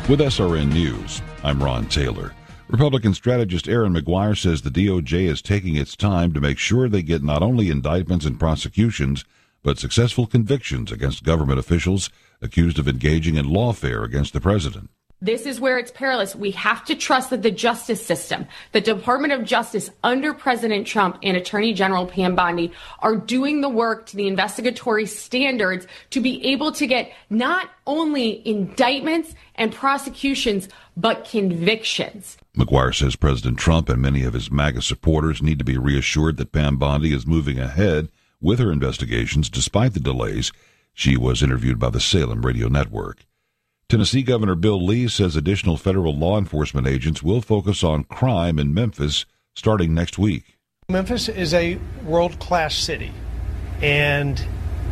With SRN News, I'm Ron Taylor. Republican strategist Aaron McGuire says the DOJ is taking its time to make sure they get not only indictments and prosecutions, but successful convictions against government officials accused of engaging in lawfare against the president. This is where it's perilous. We have to trust that the justice system, the Department of Justice under President Trump and Attorney General Pam Bondi are doing the work to the investigatory standards to be able to get not only indictments and prosecutions, but convictions. McGuire says President Trump and many of his MAGA supporters need to be reassured that Pam Bondi is moving ahead with her investigations despite the delays. She was interviewed by the Salem Radio Network. Tennessee Governor Bill Lee says additional federal law enforcement agents will focus on crime in Memphis starting next week. Memphis is a world-class city, and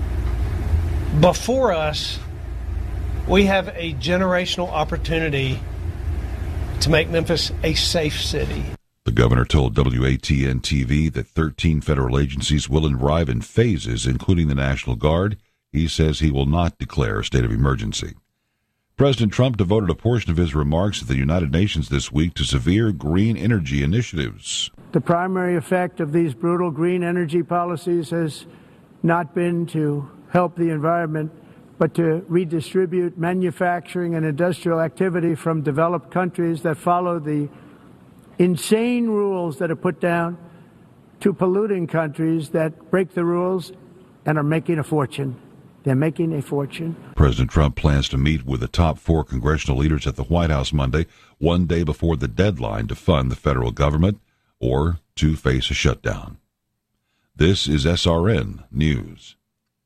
before us, we have a generational opportunity to make Memphis a safe city. The governor told WATN-TV that 13 federal agencies will arrive in phases, including the National Guard. He says he will not declare a state of emergency. President Trump devoted a portion of his remarks at the United Nations this week to severe green energy initiatives. The primary effect of these brutal green energy policies has not been to help the environment, but to redistribute manufacturing and industrial activity from developed countries that follow the insane rules that are put down to polluting countries that break the rules and are making a fortune. They're making a fortune. President Trump plans to meet with the top 4 congressional leaders at the White House Monday, one day before the deadline to fund the federal government or to face a shutdown. This is SRN News.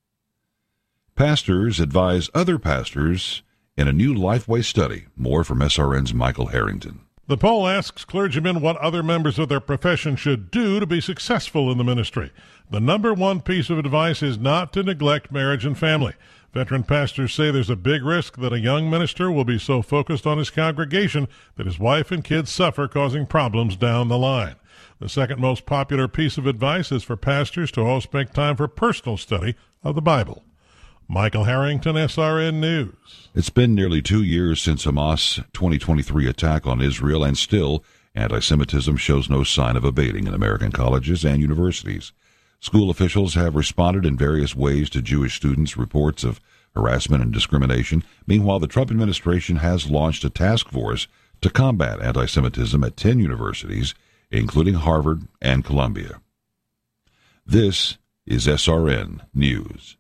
Pastors advise other pastors in a new Lifeway study. More from SRN's Michael Harrington. The poll asks clergymen what other members of their profession should do to be successful in the ministry. The number one piece of advice is not to neglect marriage and family. Veteran pastors say there's a big risk that a young minister will be so focused on his congregation that his wife and kids suffer, causing problems down the line. The second most popular piece of advice is for pastors to always make time for personal study of the Bible. Michael Harrington, SRN News. It's been nearly 2 years since Hamas' 2023 attack on Israel, and still, anti-Semitism shows no sign of abating in American colleges and universities. School officials have responded in various ways to Jewish students' reports of harassment and discrimination. Meanwhile, the Trump administration has launched a task force to combat anti-Semitism at 10 universities, including Harvard and Columbia. This is SRN News.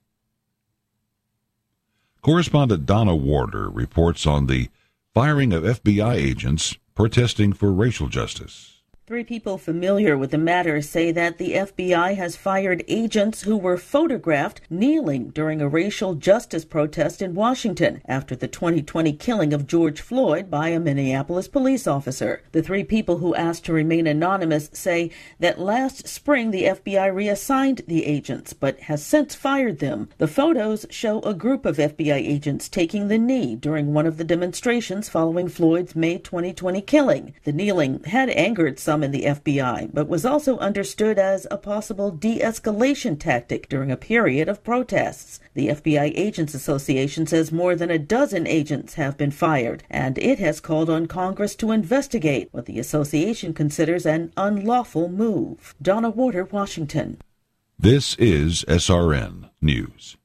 Correspondent Donna Warder reports on the firing of FBI agents protesting for racial justice. 3 people familiar with the matter say that the FBI has fired agents who were photographed kneeling during a racial justice protest in Washington after the 2020 killing of George Floyd by a Minneapolis police officer. The 3 people who asked to remain anonymous say that last spring the FBI reassigned the agents but has since fired them. The photos show a group of FBI agents taking the knee during one of the demonstrations following Floyd's May 2020 killing. The kneeling had angered some in the FBI, but was also understood as a possible de-escalation tactic during a period of protests. The FBI Agents Association says more than a dozen agents have been fired, and it has called on Congress to investigate what the association considers an unlawful move. Donna Warder, Washington. This is SRN News.